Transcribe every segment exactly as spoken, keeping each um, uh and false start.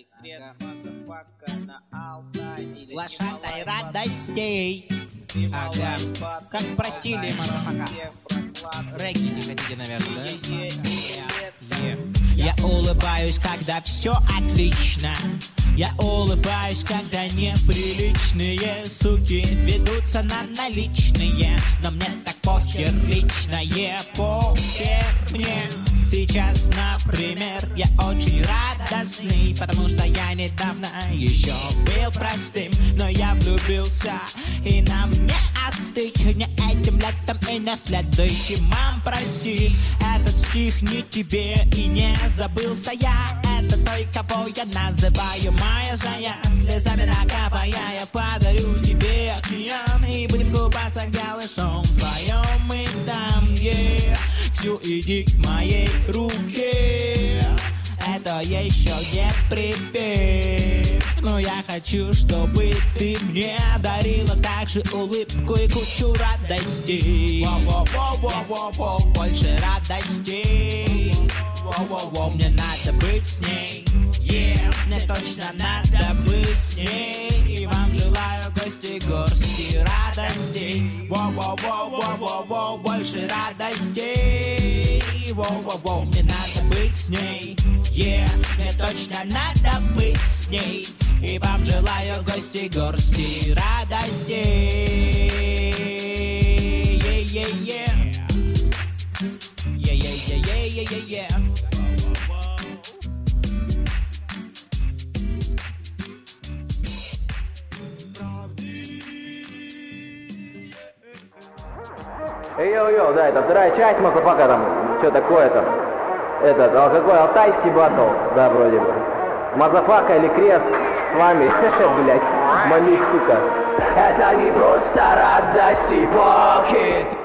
или крест, мазафака на Алтай, или Лошадной радостей. Ага, как просили, мазафака. Регги не хотите, наверное, да? Yeah. Я улыбаюсь, когда все отлично. Я улыбаюсь, когда неприличные суки ведутся на наличные. Но мне так похер личное, похер мне. Сейчас, например, я очень радостный, потому что я недавно еще был простым, но я влюбился, и нам не остыть не этим летом и не следующим. Мам, прости, этот стих не тебе, и не забылся я. Это той, кого я называю моя зая. Слезами накапая, я подарю тебе океан, и будем купаться голышом вдвоем и там, yeah. Ксю, иди к моей руке. Это еще не припев, но я хочу, чтобы ты мне дарила также улыбку и кучу радостей. Воу-воу-воу-воу-воу, больше радостей. Воу-воу-воу, мне надо быть с ней. Yeah, мне точно надо быть с ней. И вам желаю гости горсти радостей. Воу-воу-воу-воу-воу, больше радостей. Воу-воу-воу, мне надо быть с ней. Yeah, мне точно надо быть с ней. И вам желаю гости горсти радостей. Yeah-yeah-yeah. Yeah-yeah-yeah-yeah-yeah-yeah. Йоу-йоу, да, это вторая часть мазафака там, что такое там, этот, а какой алтайский батл, да, вроде бы. Мазафака или крест с вами, блять, мами, сука. Это не просто радость и покет.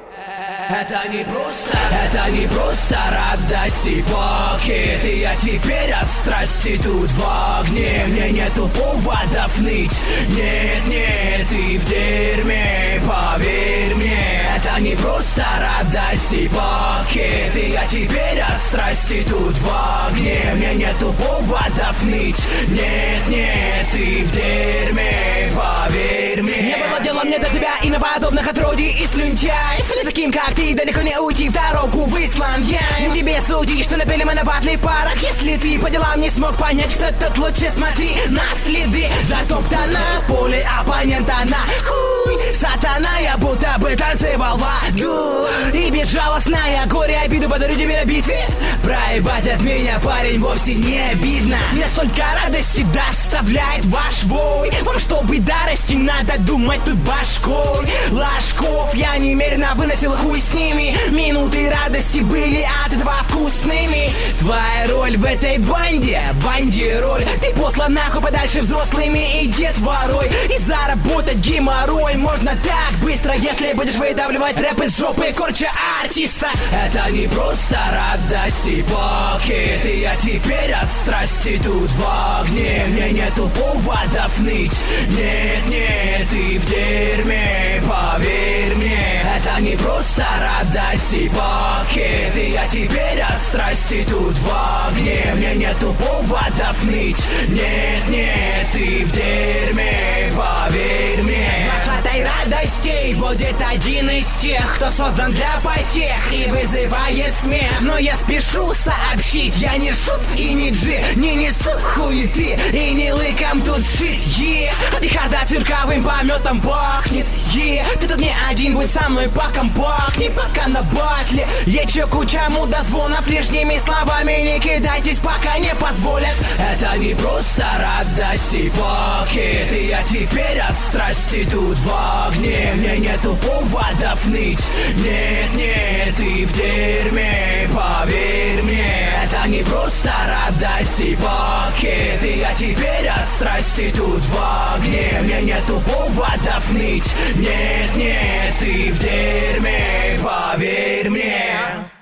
Это не просто, это не просто радость и покет. И я теперь от страсти тут в огне. Мне нету поводов ныть. Нет, нет, ты в дерьме, поверь мне. Это не просто радость и покет. И я теперь от страсти тут в огне. Мне нету поводов ныть. Нет, нет, ты в дерьме, поверь мне. Не было дела мне до тебя и на подобных отродий и слюнтяев. Не таким, как ты, далеко не уйти в дорогу в Исланд. Я не тебе судить, что напели мы на батле в парах. Если ты по делам не смог понять, кто тут лучше, смотри на следы. Затоптана поле оппонента на хуй. Сатана, я будто бы танцевал в аду. И безжалостная горе обиду подарю тебе на битве. Проебать от меня, парень, вовсе не обидно. Мне столько радости доставляет ваш вой. Вам, чтобы дорасти, надо думать тут башкой. Ложков я немерено выносил, хуй с ними. Минуты радости были от этого вкусными. Твоя роль в этой банде, банде роль. Ты послан нахуй подальше взрослыми и детворой. И заработать геморрой можно так быстро, если будешь выдавливать рэп из жопы корча артиста. Это не просто радость и покет. И я теперь от страсти тут в огне. Мне нету поводов ныть. Нет, нет, ты в дерьме, поверь мне. Это не просто радость и покет. И я теперь от страсти тут в огне. Мне нету поводов ныть. Нет, нет, ты в дерьме, поверь мне. Лошадой радостей будет один из тех, кто создан для потех и вызывает смех. Но я спешу сообщить, я не шут и не джи, не несу хуеты и не лыком тут шит, е. От их орда цирковым пометом пахнет, е. Ты тут не один, будь со мной по компактней, пока на батле. Ече куча мудозвонов, лишними словами не кидайтесь, пока не позволят. Это не просто радость и покет. И я теперь от страсти тут в огне. Мне нету поводов ныть. Нет, нет, ты в дерьме, поверь мне. Это не просто радость и покет. И я теперь от страсти тут в огне. Мне нету поводов ныть. Нет, нет, ты в дерьме, поверь мне.